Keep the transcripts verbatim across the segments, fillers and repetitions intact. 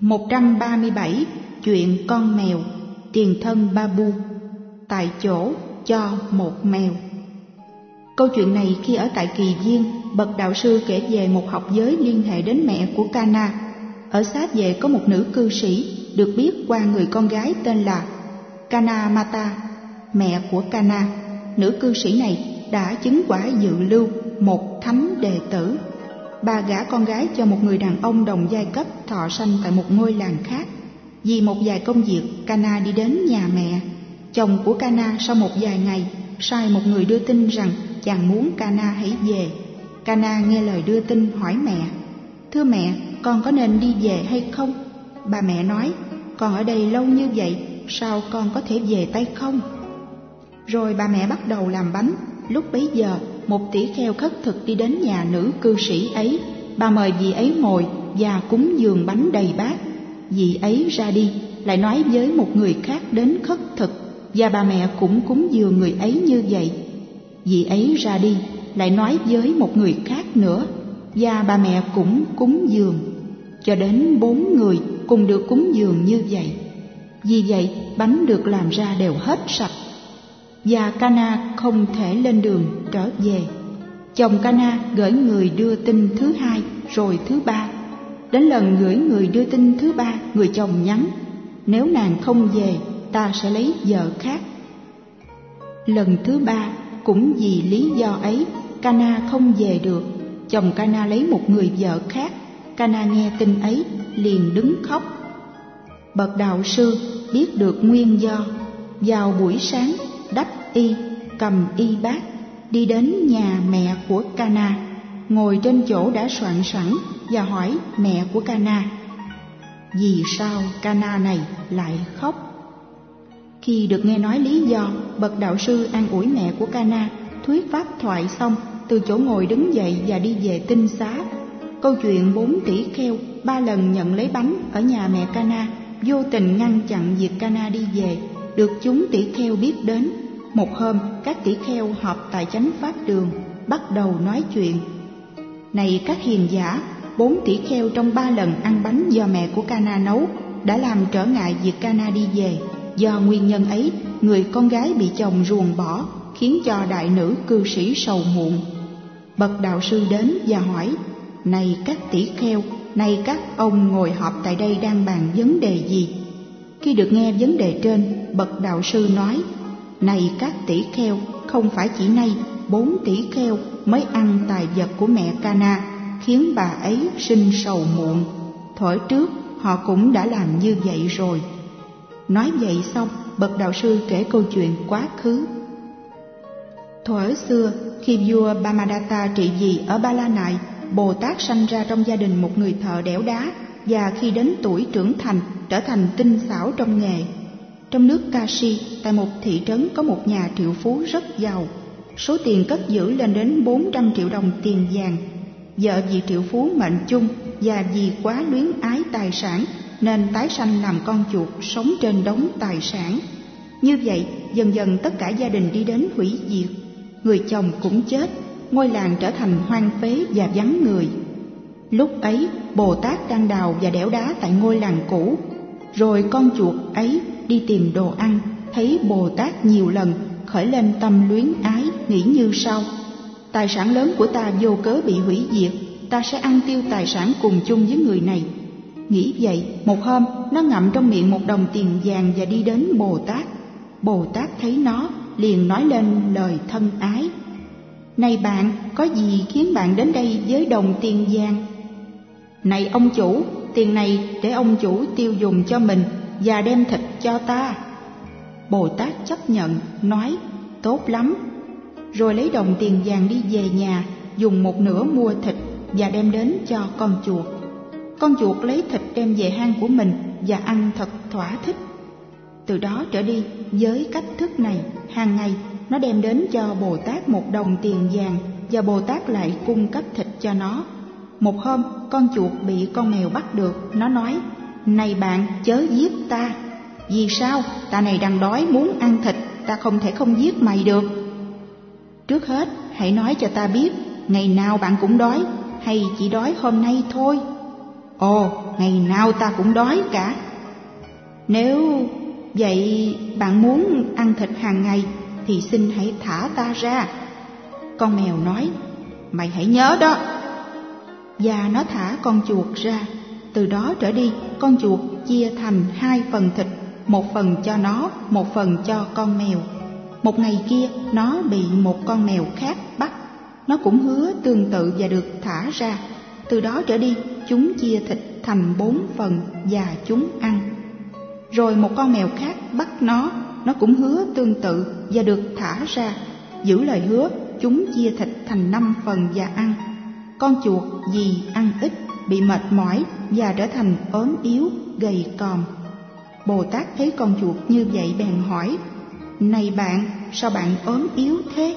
một trăm ba mươi bảy. Chuyện con mèo, tiền thân Babu, tại chỗ cho một mèo. Câu chuyện này khi ở tại Kỳ Viên, bậc đạo sư kể về một học giới liên hệ đến mẹ của Kana. Ở sát về có một nữ cư sĩ được biết qua người con gái tên là Kana Mata, mẹ của Kana. Nữ cư sĩ này đã chứng quả dự lưu một thánh đệ tử. Bà gả con gái cho một người đàn ông đồng giai cấp thọ sanh tại một ngôi làng khác. Vì một vài công việc, Kana đi đến nhà mẹ. Chồng của Kana sau một vài ngày sai một người đưa tin rằng chàng muốn Kana hãy về. Kana nghe lời đưa tin hỏi mẹ: "Thưa mẹ, con có nên đi về hay không?" Bà mẹ nói: "Con ở đây lâu như vậy, sao con có thể về tay không?" Rồi bà mẹ bắt đầu làm bánh. Lúc bấy giờ, một tỷ kheo khất thực đi đến nhà nữ cư sĩ ấy. Bà mời vị ấy ngồi và cúng dường bánh đầy bát. Vị ấy ra đi, lại nói với một người khác đến khất thực, và bà mẹ cũng cúng dường người ấy như vậy. Vị ấy ra đi, lại nói với một người khác nữa, và bà mẹ cũng cúng dường, cho đến bốn người cùng được cúng dường như vậy. Vì vậy, bánh được làm ra đều hết sạch, và Kana không thể lên đường trở về. Chồng Kana gửi người đưa tin thứ hai, rồi thứ ba. Đến lần gửi người đưa tin thứ ba, người chồng nhắn: "Nếu nàng không về, ta sẽ lấy vợ khác." Lần thứ ba, cũng vì lý do ấy, Kana không về được. Chồng Kana lấy một người vợ khác. Kana nghe tin ấy, liền đứng khóc. Bậc đạo sư biết được nguyên do. Vào buổi sáng, đắp y, cầm y bát, đi đến nhà mẹ của Kana, ngồi trên chỗ đã soạn sẵn và hỏi mẹ của Kana: "Vì sao Kana này lại khóc?" Khi được nghe nói lý do, bậc đạo sư an ủi mẹ của Kana, thuyết pháp thoại xong, từ chỗ ngồi đứng dậy và đi về tinh xá. Câu chuyện bốn tỷ kheo ba lần nhận lấy bánh ở nhà mẹ Kana vô tình ngăn chặn việc Kana đi về, được chúng tỷ kheo biết đến. Một hôm, các tỷ kheo họp tại chánh pháp đường, bắt đầu nói chuyện: "Này các hiền giả, bốn tỷ kheo trong ba lần ăn bánh do mẹ của Kana nấu đã làm trở ngại việc Kana đi về. Do nguyên nhân ấy, người con gái bị chồng ruồng bỏ, khiến cho đại nữ cư sĩ sầu muộn." Bậc đạo sư đến và hỏi: "Này các tỷ kheo, này các ông ngồi họp tại đây đang bàn vấn đề gì?" Khi được nghe vấn đề trên, bậc đạo sư nói: "Này các tỷ kheo, không phải chỉ nay bốn tỷ kheo mới ăn tài vật của mẹ Kana, khiến bà ấy sinh sầu muộn. Thuở trước họ cũng đã làm như vậy rồi." Nói vậy xong, bậc đạo sư kể câu chuyện quá khứ. Thuở xưa, khi vua Brahmadatta trị vì ở Ba La Nại, Bồ Tát sanh ra trong gia đình một người thợ đẽo đá, và khi đến tuổi trưởng thành, trở thành tinh xảo trong nghề. Trong nước Kashi, tại một thị trấn có một nhà triệu phú rất giàu. Số tiền cất giữ lên đến bốn trăm triệu đồng tiền vàng. Vợ vì triệu phú mệnh chung và vì quá luyến ái tài sản nên tái sanh làm con chuột sống trên đống tài sản. Như vậy, dần dần tất cả gia đình đi đến hủy diệt. Người chồng cũng chết, ngôi làng trở thành hoang phế và vắng người. Lúc ấy, Bồ Tát đang đào và đẽo đá tại ngôi làng cũ. Rồi con chuột ấy đi tìm đồ ăn, thấy Bồ Tát nhiều lần, khởi lên tâm luyến ái, nghĩ như sau: tài sản lớn của ta vô cớ bị hủy diệt, ta sẽ ăn tiêu tài sản cùng chung với người này. Nghĩ vậy, một hôm nó ngậm trong miệng một đồng tiền vàng và đi đến Bồ Tát. Bồ Tát thấy nó, liền nói lên lời thân ái: "Này bạn, có gì khiến bạn đến đây với đồng tiền vàng?" "Này ông chủ, tiền này để ông chủ tiêu dùng cho mình và đem thịt cho ta." Bồ Tát chấp nhận, nói: "Tốt lắm." Rồi lấy đồng tiền vàng đi về nhà, dùng một nửa mua thịt và đem đến cho con chuột. Con chuột lấy thịt đem về hang của mình và ăn thật thỏa thích. Từ đó trở đi, với cách thức này, hàng ngày nó đem đến cho Bồ Tát một đồng tiền vàng và Bồ Tát lại cung cấp thịt cho nó. Một hôm, con chuột bị con mèo bắt được, nó nói: "Này bạn, chớ giết ta." "Vì sao? Ta này đang đói muốn ăn thịt, ta không thể không giết mày được." "Trước hết, hãy nói cho ta biết, ngày nào bạn cũng đói, hay chỉ đói hôm nay thôi?" Ồ, ngày nào ta cũng đói cả. Nếu vậy bạn muốn ăn thịt hàng ngày thì xin hãy thả ta ra. Con mèo nói, mày hãy nhớ đó. Và nó thả con chuột ra. Từ đó trở đi, con chuột chia thành hai phần thịt, một phần cho nó, một phần cho con mèo. Một ngày kia, nó bị một con mèo khác bắt. Nó cũng hứa tương tự và được thả ra. Từ đó trở đi, chúng chia thịt thành bốn phần và chúng ăn. Rồi một con mèo khác bắt nó, nó cũng hứa tương tự và được thả ra. Giữ lời hứa, chúng chia thịt thành năm phần và ăn. Con chuột vì ăn ít, bị mệt mỏi và trở thành ốm yếu, gầy còm. Bồ Tát thấy con chuột như vậy bèn hỏi, này bạn, sao bạn ốm yếu thế?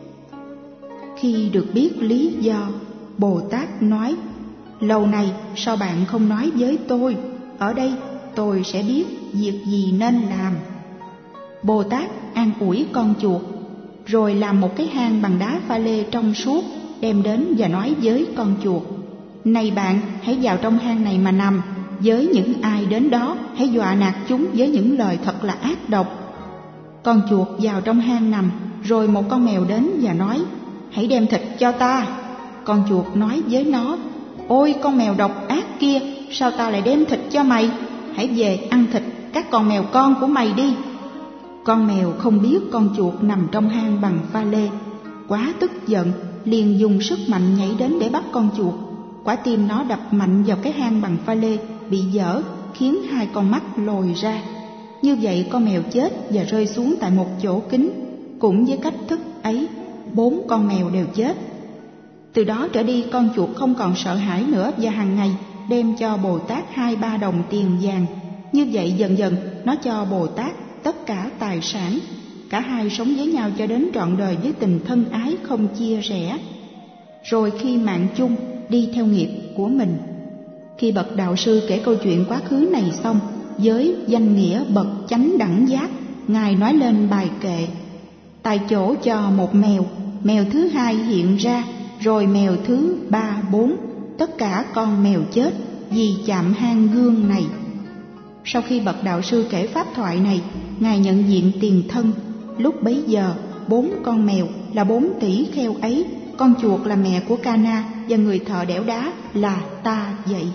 Khi được biết lý do, Bồ Tát nói, lâu nay sao bạn không nói với tôi? Ở đây tôi sẽ biết việc gì nên làm. Bồ Tát an ủi con chuột, rồi làm một cái hang bằng đá pha lê trong suốt, đem đến và nói với con chuột, này bạn, hãy vào trong hang này mà nằm. Với những ai đến đó, hãy dọa nạt chúng với những lời thật là ác độc. Con chuột vào trong hang nằm, rồi một con mèo đến và nói, hãy đem thịt cho ta. Con chuột nói với nó, ôi con mèo độc ác kia, sao ta lại đem thịt cho mày? Hãy về ăn thịt các con mèo con của mày đi. Con mèo không biết con chuột nằm trong hang bằng pha lê, quá tức giận, liền dùng sức mạnh nhảy đến để bắt con chuột. Quả tim nó đập mạnh vào cái hang bằng pha lê, bị vỡ, khiến hai con mắt lồi ra. Như vậy con mèo chết và rơi xuống tại một chỗ kín. Cũng với cách thức ấy, bốn con mèo đều chết. Từ đó trở đi, con chuột không còn sợ hãi nữa và hàng ngày đem cho Bồ Tát hai ba đồng tiền vàng. Như vậy dần dần nó cho Bồ Tát tất cả tài sản. Cả hai sống với nhau cho đến trọn đời với tình thân ái không chia rẽ. Rồi khi mạng chung, đi theo nghiệp của mình. Khi bậc đạo sư kể câu chuyện quá khứ này xong, với danh nghĩa bậc chánh đẳng giác, Ngài nói lên bài kệ. Tại chỗ cho một mèo, mèo thứ hai hiện ra, rồi mèo thứ ba bốn, tất cả con mèo chết vì chạm hang gương này. Sau khi bậc đạo sư kể pháp thoại này, Ngài nhận diện tiền thân. Lúc bấy giờ, bốn con mèo là bốn tỷ kheo ấy, con chuột là mẹ của Kana và người thợ đẽo đá là ta vậy.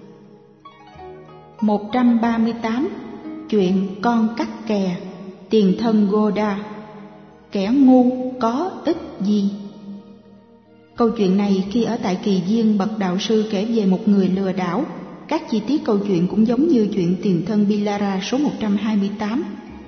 một trăm ba mươi tám. Chuyện con cắt kè, tiền thân Goda. Kẻ ngu có ích gì? Câu chuyện này khi ở tại Kỳ Viên, bậc đạo sư kể về một người lừa đảo. Các chi tiết câu chuyện cũng giống như chuyện tiền thân Bilara số một trăm hai mươi tám.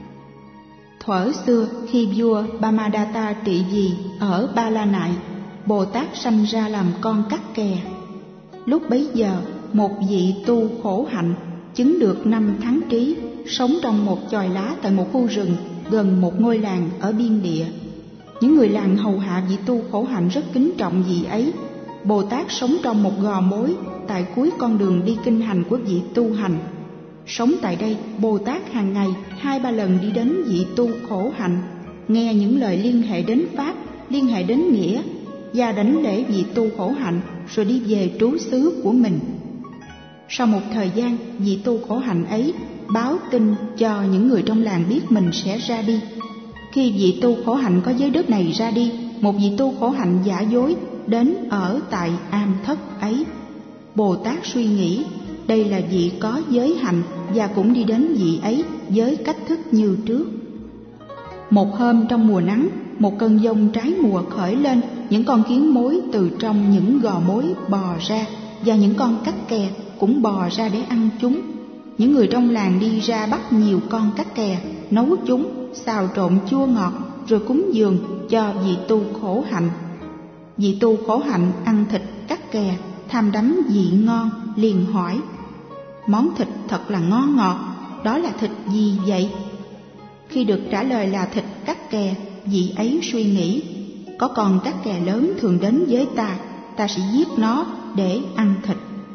Thuở xưa, khi vua Bamadatta trị vì ở Ba La Nại, Bồ Tát sanh ra làm con cắt kè. Lúc bấy giờ, một vị tu khổ hạnh chứng được năm tháng trí, sống trong một chòi lá tại một khu rừng gần một ngôi làng ở biên địa. Những người làng hầu hạ vị tu khổ hạnh rất kính trọng vị ấy. Bồ Tát sống trong một gò mối tại cuối con đường đi kinh hành của vị tu hành. Sống tại đây, Bồ Tát hàng ngày hai ba lần đi đến vị tu khổ hạnh, nghe những lời liên hệ đến Pháp, liên hệ đến nghĩa, và đảnh lễ vị tu khổ hạnh, rồi đi về trú xứ của mình. Sau một thời gian, vị tu khổ hạnh ấy báo tin cho những người trong làng biết mình sẽ ra đi. Khi vị tu khổ hạnh có giới đức này ra đi, một vị tu khổ hạnh giả dối đến ở tại am thất ấy. Bồ Tát suy nghĩ, đây là vị có giới hạnh, và cũng đi đến vị ấy với cách thức như trước. Một hôm trong mùa nắng, một cơn giông trái mùa khởi lên, những con kiến mối từ trong những gò mối bò ra, và những con cắt kè cũng bò ra để ăn chúng. Những người trong làng đi ra bắt nhiều con cắt kè, nấu chúng, xào trộn chua ngọt, rồi cúng dường cho vị tu khổ hạnh. Vị tu khổ hạnh ăn thịt cắt kè, tham đắm vị ngon, liền hỏi, món thịt thật là ngon ngọt, đó là thịt gì vậy? Khi được trả lời là thịt cắt kè, vị ấy suy nghĩ, có con cắt kè lớn thường đến với ta, ta sẽ giết nó để ăn thịt.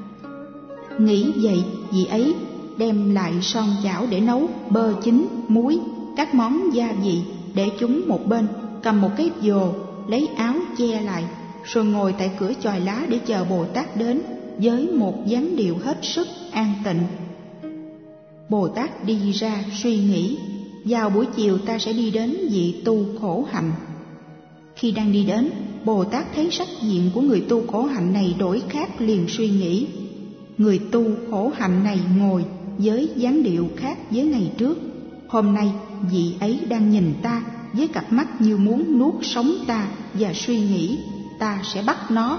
Nghĩ vậy, vị ấy đem lại son chảo để nấu bơ chín, muối, các món gia vị, để chúng một bên, cầm một cái vồ, lấy áo che lại, rồi ngồi tại cửa chòi lá để chờ Bồ Tát đến. với một dáng điệu hết sức an tịnh. Bồ Tát đi ra suy nghĩ, vào buổi chiều ta sẽ đi đến vị tu khổ hạnh. Khi đang đi đến, Bồ Tát thấy sắc diện của người tu khổ hạnh này đổi khác, liền suy nghĩ, người tu khổ hạnh này ngồi với dáng điệu khác với ngày trước. Hôm nay vị ấy đang nhìn ta với cặp mắt như muốn nuốt sống ta, và suy nghĩ ta sẽ bắt nó.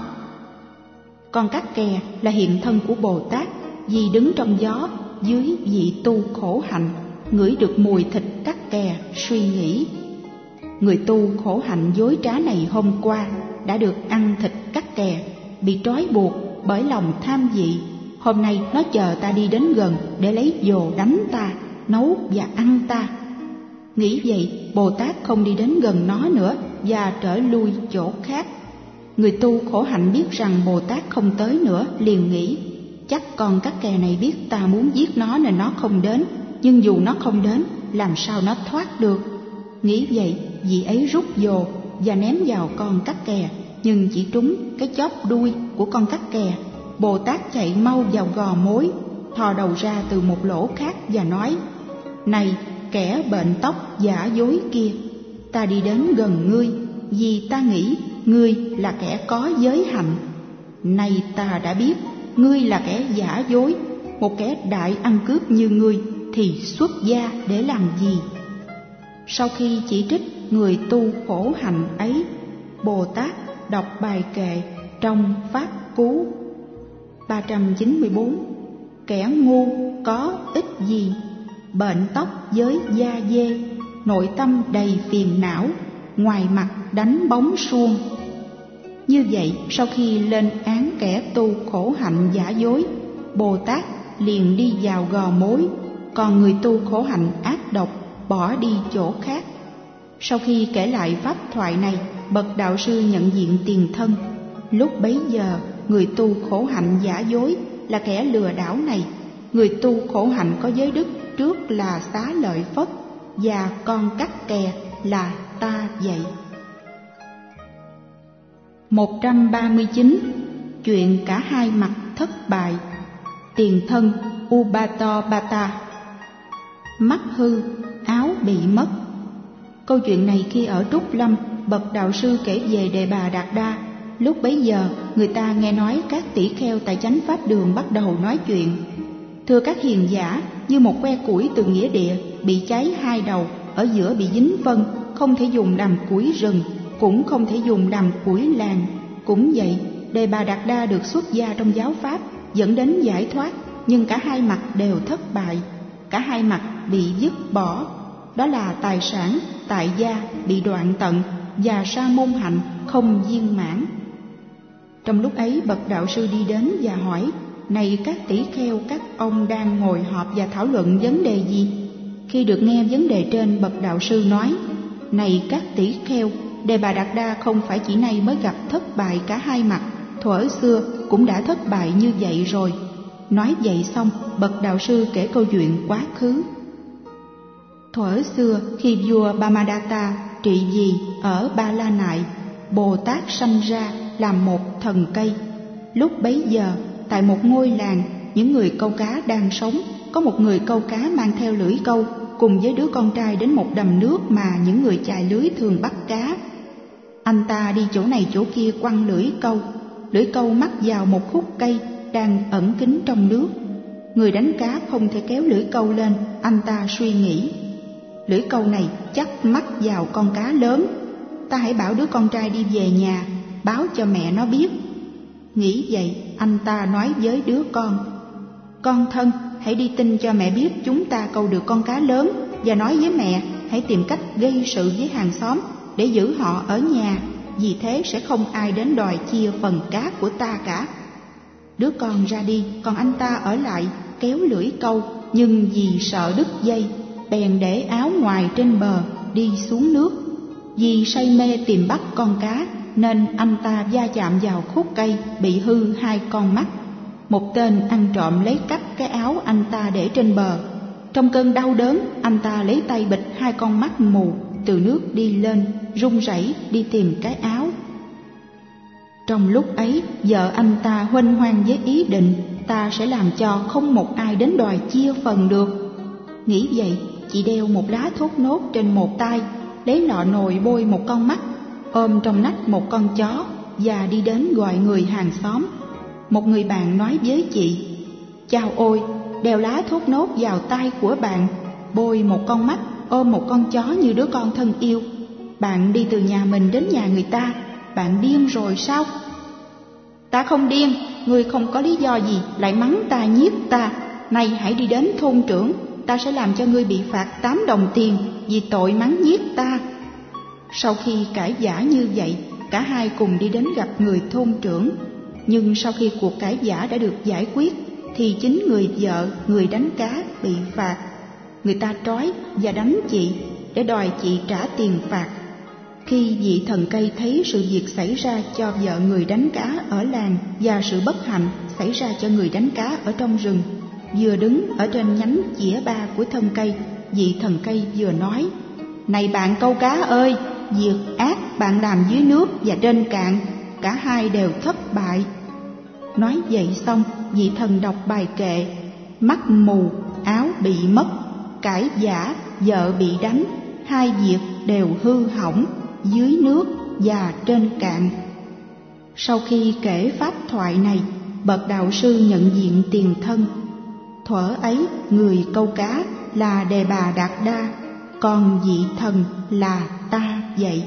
Con cát kè là hiện thân của Bồ Tát, vì đứng trong gió dưới vị tu khổ hạnh, ngửi được mùi thịt cát kè, suy nghĩ, người tu khổ hạnh dối trá này hôm qua đã được ăn thịt cát kè, bị trói buộc bởi lòng tham vị. Hôm nay nó chờ ta đi đến gần để lấy vồ đánh ta, nấu và ăn ta. Nghĩ vậy, Bồ Tát không đi đến gần nó nữa và trở lui chỗ khác. Người tu khổ hạnh biết rằng Bồ Tát không tới nữa, liền nghĩ, chắc con cát kè này biết ta muốn giết nó nên nó không đến, nhưng dù nó không đến, làm sao nó thoát được. Nghĩ vậy, vị ấy rút vồ và ném vào con cát kè, nhưng chỉ trúng cái chóp đuôi của con cát kè. Bồ Tát chạy mau vào gò mối, thò đầu ra từ một lỗ khác và nói, này kẻ bệnh tóc giả dối kia, ta đi đến gần ngươi vì ta nghĩ ngươi là kẻ có giới hạnh. Nay ta đã biết ngươi là kẻ giả dối, một kẻ đại ăn cướp như ngươi thì xuất gia để làm gì? Sau khi chỉ trích người tu khổ hạnh ấy, Bồ Tát đọc bài kệ trong Pháp Cú ba trăm chín mươi bốn. Kẻ ngu có ích gì, bệnh tóc với da dê, nội tâm đầy phiền não, ngoài mặt đánh bóng suông. Như vậy, sau khi lên án kẻ tu khổ hạnh giả dối, Bồ Tát liền đi vào gò mối, còn người tu khổ hạnh ác độc bỏ đi chỗ khác. Sau khi kể lại pháp thoại này, bậc đạo sư nhận diện tiền thân. Lúc bấy giờ, người tu khổ hạnh giả dối là kẻ lừa đảo này. Người tu khổ hạnh có giới đức trước là Xá Lợi Phất, và con cát kè là ta vậy. một trăm ba mươi chín. Chuyện cả hai mặt thất bại. Tiền thân Ubattabata. Mắt hư, áo bị mất. Câu chuyện này khi ở Trúc Lâm, bậc đạo sư kể về Đề Bà Đạt Đa. Lúc bấy giờ, người ta nghe nói các tỷ kheo tại chánh pháp đường bắt đầu nói chuyện. Thưa các hiền giả, như một que củi từ nghĩa địa bị cháy hai đầu, ở giữa bị dính phân, không thể dùng làm củi rừng, cũng không thể dùng làm củi làng. Cũng vậy, Đề Bà Đạt Đa được xuất gia trong giáo pháp, dẫn đến giải thoát, nhưng cả hai mặt đều thất bại. Cả hai mặt bị dứt bỏ, đó là tài sản, tại gia bị đoạn tận và sa môn hạnh không viên mãn. Trong lúc ấy, bậc đạo sư đi đến và hỏi, này các tỷ kheo, các ông đang ngồi họp và thảo luận vấn đề gì? Khi được nghe vấn đề trên, bậc đạo sư nói, này các tỷ kheo, Đề Bà Đạt Đa không phải chỉ nay mới gặp thất bại cả hai mặt, thuở xưa cũng đã thất bại như vậy rồi. Nói vậy xong, bậc đạo sư kể câu chuyện quá khứ. Thuở xưa, khi vua Brahmadatta trị vì ở Ba La Nại, Bồ Tát sanh ra làm một thần cây. Lúc bấy giờ, tại một ngôi làng, những người câu cá đang sống. Có một người câu cá mang theo lưỡi câu, cùng với đứa con trai đến một đầm nước mà những người chài lưới thường bắt cá. Anh ta đi chỗ này chỗ kia quăng lưỡi câu. Lưỡi câu mắc vào một khúc cây đang ẩn kín trong nước. Người đánh cá không thể kéo lưỡi câu lên. Anh ta suy nghĩ, lưỡi câu này chắc mắc vào con cá lớn. Ta hãy bảo đứa con trai đi về nhà, báo cho mẹ nó biết. Nghĩ vậy, anh ta nói với đứa con, con thân, hãy đi tin cho mẹ biết chúng ta câu được con cá lớn, và nói với mẹ hãy tìm cách gây sự với hàng xóm để giữ họ ở nhà, vì thế sẽ không ai đến đòi chia phần cá của ta cả. Đứa con ra đi, còn anh ta ở lại kéo lưỡi câu, nhưng vì sợ đứt dây, bèn để áo ngoài trên bờ đi xuống nước. Vì say mê tìm bắt con cá nên anh ta va chạm vào khúc cây, bị hư hai con mắt. Một tên ăn trộm lấy cắp cái áo anh ta để trên bờ. Trong cơn đau đớn, anh ta lấy tay bịt hai con mắt mù, từ nước đi lên, run rẩy đi tìm cái áo. Trong lúc ấy, vợ anh ta huênh hoang với ý định ta sẽ làm cho không một ai đến đòi chia phần được. Nghĩ vậy, chị đeo một lá thốt nốt trên một tay, lấy lọ nồi bôi một con mắt, ôm trong nách một con chó và đi đến gọi người hàng xóm. Một người bạn nói với chị: "Chao ôi, đeo lá thốt nốt vào tay của bạn, bôi một con mắt, ôm một con chó như đứa con thân yêu. Bạn đi từ nhà mình đến nhà người ta, bạn điên rồi sao?" "Ta không điên, ngươi không có lý do gì lại mắng ta nhiếc ta. Nay hãy đi đến thôn trưởng, ta sẽ làm cho ngươi bị phạt tám đồng tiền vì tội mắng nhiếc ta." Sau khi cãi vã như vậy, cả hai cùng đi đến gặp người thôn trưởng. Nhưng sau khi cuộc cãi vã đã được giải quyết, thì chính người vợ, người đánh cá bị phạt. Người ta trói và đánh chị để đòi chị trả tiền phạt. Khi vị thần cây thấy sự việc xảy ra cho vợ người đánh cá ở làng và sự bất hạnh xảy ra cho người đánh cá ở trong rừng, vừa đứng ở trên nhánh chĩa ba của thân cây, vị thần cây vừa nói: "Này bạn câu cá ơi, việc ác bạn làm dưới nước và trên cạn, cả hai đều thất bại." Nói vậy xong, vị thần đọc bài kệ: "Mắt mù, áo bị mất, cãi vã, vợ bị đánh, hai việc đều hư hỏng, dưới nước và trên cạn." Sau khi kể pháp thoại này, bậc đạo sư nhận diện tiền thân. Thuở ấy, người câu cá là Đề Bà Đạt Đa, còn vị thần là ta vậy.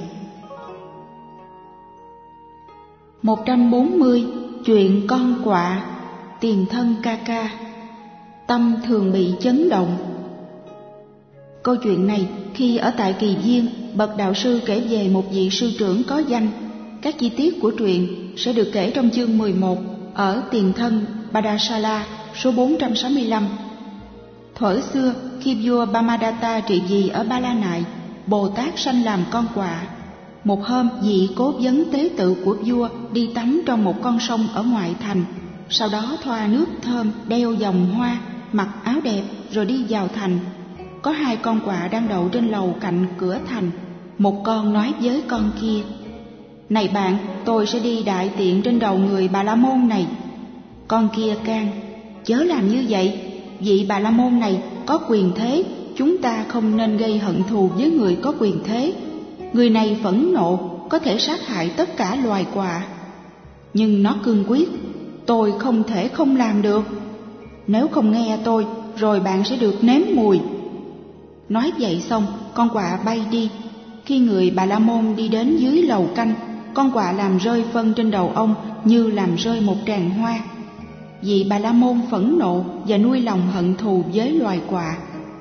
một trăm bốn mươi. Chuyện con quạ. Tiền thân ca ca. Tâm thường bị chấn động. Câu chuyện này khi ở tại Kỳ Viên, bậc đạo sư kể về một vị sư trưởng có danh. Các chi tiết của truyện sẽ được kể trong chương mười một ở Tiền thân Padasala số bốn trăm sáu mươi lăm. Thuở xưa, khi vua Brahmadatta trị vì ở Ba La Nại, Bồ Tát sanh làm con quạ. Một hôm, vị cố vấn tế tự của vua đi tắm trong một con sông ở ngoại thành, sau đó thoa nước thơm, đeo vòng hoa, mặc áo đẹp rồi đi vào thành. Có hai con quạ đang đậu trên lầu cạnh cửa thành. Một con nói với con kia: "Này bạn, tôi sẽ đi đại tiện trên đầu người Bà La Môn này." Con kia can: "Chớ làm như vậy, vị Bà La Môn này có quyền thế, chúng ta không nên gây hận thù với người có quyền thế. Người này phẫn nộ, có thể sát hại tất cả loài quạ." Nhưng nó cương quyết: "Tôi không thể không làm được. Nếu không nghe tôi, rồi bạn sẽ được nếm mùi." Nói vậy xong, con quạ bay đi. Khi người Bà La Môn đi đến dưới lầu canh, con quạ làm rơi phân trên đầu ông như làm rơi một tràng hoa. Vị Bà La Môn phẫn nộ và nuôi lòng hận thù với loài quạ.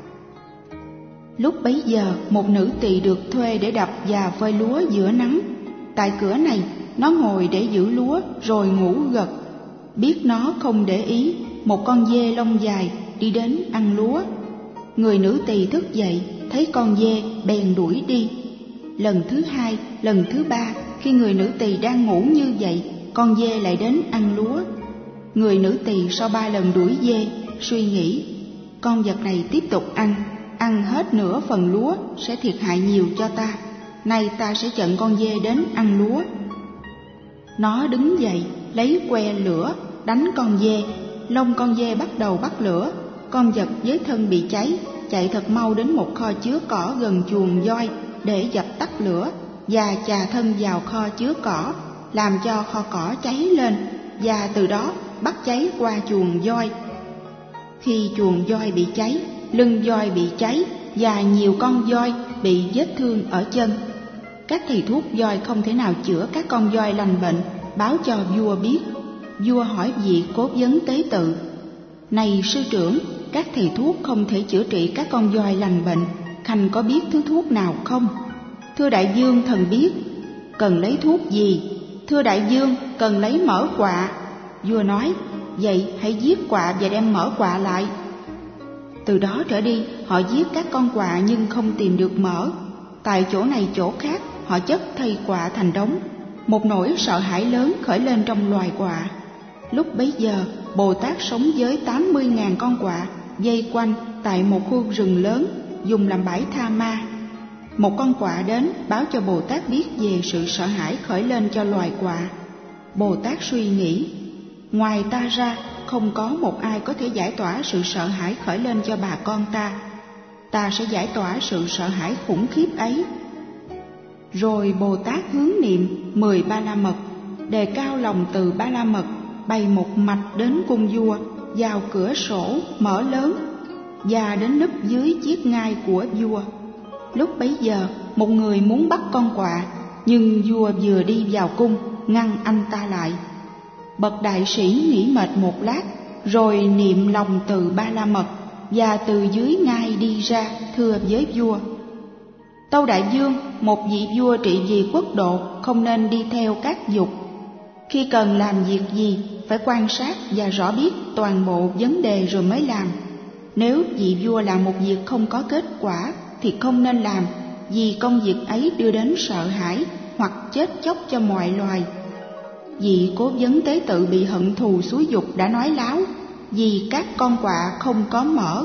Lúc bấy giờ, một nữ tỳ được thuê để đập và phơi lúa giữa nắng. Tại cửa này, nó ngồi để giữ lúa rồi ngủ gật. Biết nó không để ý, một con dê lông dài đi đến ăn lúa. Người nữ tỳ thức dậy, thấy con dê bèn đuổi đi. Lần thứ hai, lần thứ ba, khi người nữ tỳ đang ngủ như vậy, con dê lại đến ăn lúa. Người nữ tỳ sau ba lần đuổi dê, suy nghĩ: con vật này tiếp tục ăn, ăn hết nửa phần lúa sẽ thiệt hại nhiều cho ta. Nay ta sẽ chặn con dê đến ăn lúa. Nó đứng dậy, lấy que lửa, đánh con dê. Lông con dê bắt đầu bắt lửa. Con vật với thân bị cháy, chạy thật mau đến một kho chứa cỏ gần chuồng voi để dập tắt lửa, và chà thân vào kho chứa cỏ, làm cho kho cỏ cháy lên, và từ đó bắt cháy qua chuồng voi. Khi chuồng voi bị cháy, lưng voi bị cháy, và nhiều con voi bị vết thương ở chân. Các thầy thuốc voi không thể nào chữa các con voi lành bệnh, báo cho vua biết. Vua hỏi vị cố vấn tế tự: "Này sư trưởng, các thầy thuốc không thể chữa trị các con voi lành bệnh, khanh có biết thứ thuốc nào không?" "Thưa đại vương, thần biết." "Cần lấy thuốc gì?" "Thưa đại vương, cần lấy mỡ quạ." Vua nói: "Vậy hãy giết quạ và đem mỡ quạ lại." Từ đó trở đi, họ giết các con quạ nhưng không tìm được mỡ. Tại chỗ này chỗ khác, họ chất thây quạ thành đống. Một nỗi sợ hãi lớn khởi lên trong loài quạ. Lúc bấy giờ, Bồ Tát sống với tám mươi nghìn con quạ, vây quanh tại một khu rừng lớn, dùng làm bãi tha ma. Một con quạ đến báo cho Bồ Tát biết về sự sợ hãi khởi lên cho loài quạ. Bồ Tát suy nghĩ, ngoài ta ra, không có một ai có thể giải tỏa sự sợ hãi khởi lên cho bà con ta. Ta sẽ giải tỏa sự sợ hãi khủng khiếp ấy. Rồi Bồ Tát hướng niệm mười ba la mật, đề cao lòng từ ba la mật, bày một mạch đến cung vua, vào cửa sổ mở lớn và đến núp dưới chiếc ngai của vua. Lúc bấy giờ, một người muốn bắt con quạ, nhưng vua vừa đi vào cung ngăn anh ta lại. Bậc đại sĩ nghỉ mệt một lát, rồi niệm lòng từ ba la mật và từ dưới ngai đi ra thưa với vua: Tâu đại vương, một vị vua trị vì quốc độ không nên đi theo các dục. Khi cần làm việc gì phải quan sát và rõ biết toàn bộ vấn đề rồi mới làm. Nếu vị vua làm một việc không có kết quả thì không nên làm, vì công việc ấy đưa đến sợ hãi hoặc chết chóc cho mọi loài. Vị cố vấn tế tự bị hận thù xúi dục đã nói láo, vì các con quạ không có mỡ.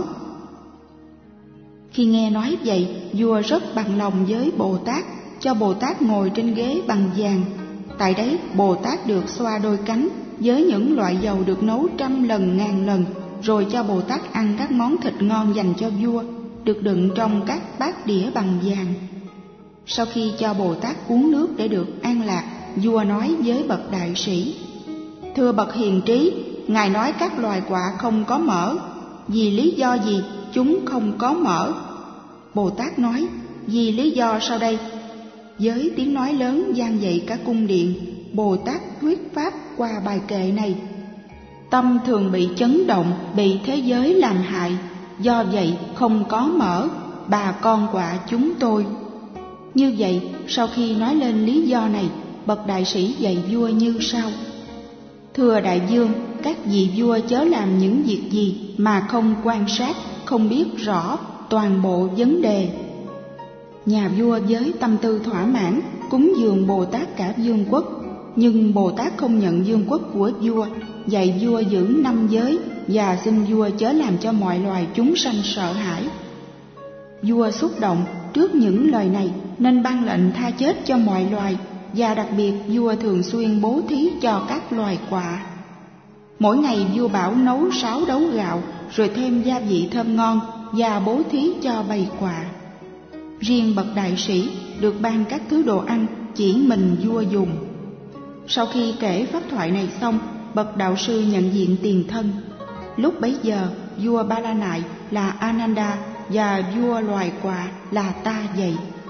Khi nghe nói vậy, vua rất bằng lòng với Bồ Tát, cho Bồ Tát ngồi trên ghế bằng vàng. Tại đấy, Bồ Tát được xoa đôi cánh với những loại dầu được nấu trăm lần ngàn lần, rồi cho Bồ Tát ăn các món thịt ngon dành cho vua, được đựng trong các bát đĩa bằng vàng. Sau khi cho Bồ Tát uống nước để được an lạc, vua nói với bậc đại sĩ: Thưa bậc hiền trí, ngài nói các loài quạ không có mỡ, vì lý do gì chúng không có mỡ? Bồ Tát nói: Vì lý do sau đây. Với tiếng nói lớn vang dậy cả cung điện, Bồ Tát thuyết pháp qua bài kệ này: Tâm thường bị chấn động, bị thế giới làm hại, do vậy không có mỡ, bà con quạ chúng tôi. Như vậy, sau khi nói lên lý do này, bậc đại sĩ dạy vua như sau: Thưa đại vương, các vị vua chớ làm những việc gì mà không quan sát, không biết rõ toàn bộ vấn đề. Nhà vua với tâm tư thỏa mãn cúng dường Bồ Tát cả vương quốc, nhưng Bồ Tát không nhận vương quốc của vua, dạy vua giữ năm giới và xin vua chớ làm cho mọi loài chúng sanh sợ hãi. Vua xúc động trước những lời này nên ban lệnh tha chết cho mọi loài, và đặc biệt vua thường xuyên bố thí cho các loài quạ. Mỗi ngày vua bảo nấu sáu đấu gạo, rồi thêm gia vị thơm ngon và bố thí cho bầy quạ. Riêng bậc đại sĩ được ban các thứ đồ ăn chỉ mình vua dùng. Sau khi kể pháp thoại này xong, bậc đạo sư nhận diện tiền thân. Lúc bấy giờ, vua Ba La Nại là Ananda và vua loài quạ là Ta Vậy.